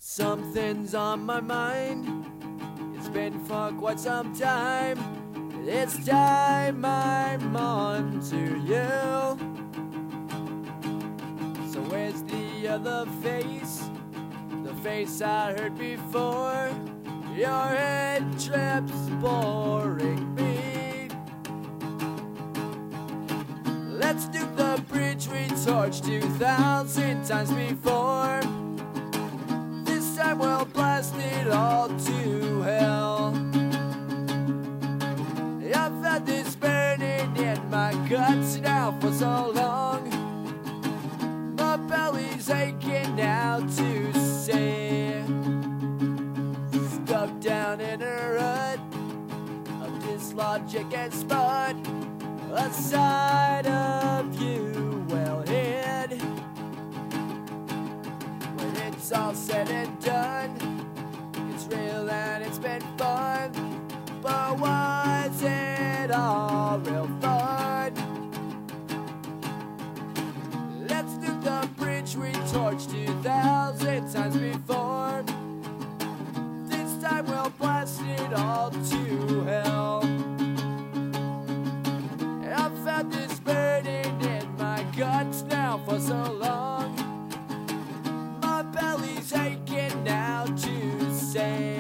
Something's on my mind. It's been for quite some time. It's time I'm on to you. So where's the other face? The face I heard before. Your head trip's boring me. Let's do the bridge we torched 2,000 times before. This time we'll blast it all to hell. I've had this burning in my guts now for so long. My belly's aching now to say. Stuck down in a rut of dislogic and spud. A side of you well hid. When it's all said and done, it's real and it's been fun. But was it all real fun? Let's do the bridge we torched 2,000 times before. This time we'll blast it all to hell. I've had this burning in my guts now for so long. My belly's aching now to say.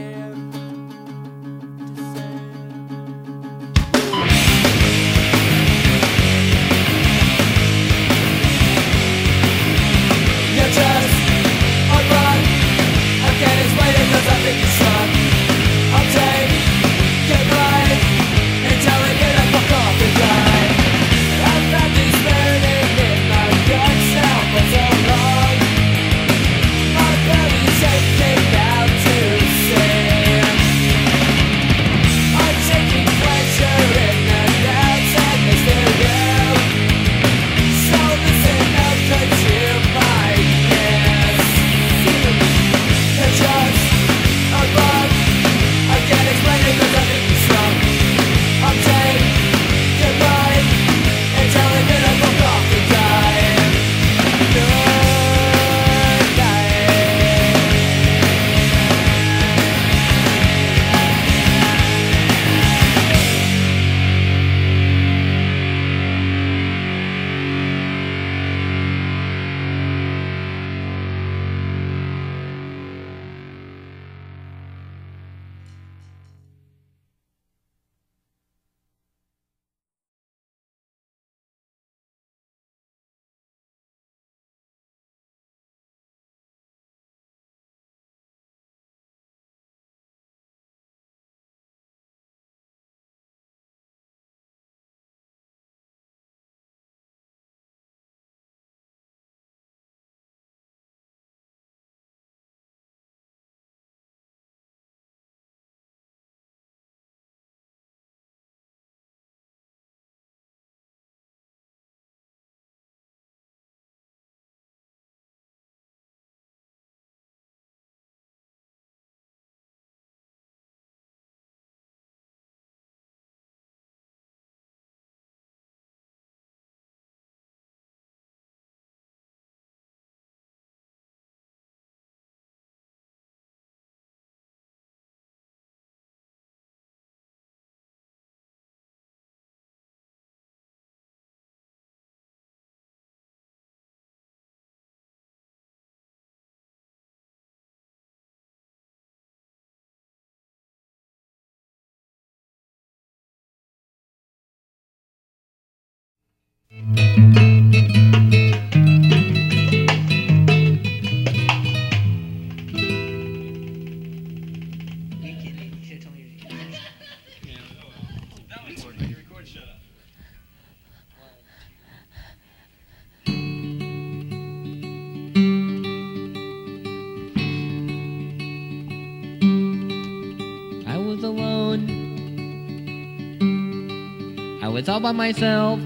I was all by myself.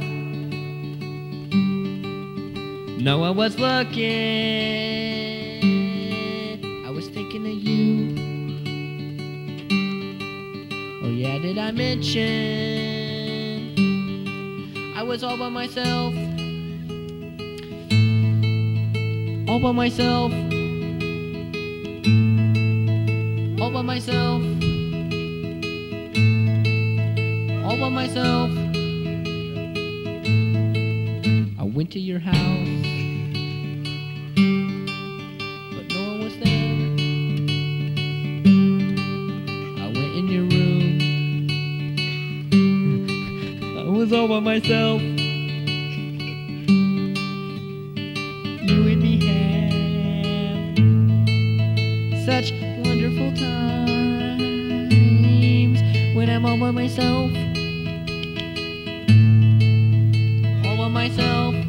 No one was looking. I was thinking of you. Oh yeah, did I mention I was all by myself? All by myself. by myself. All by myself. I went to your house, but no one was there. I went in your room. I was all by myself. You and me have such wonderful times when I'm all by myself. All by myself.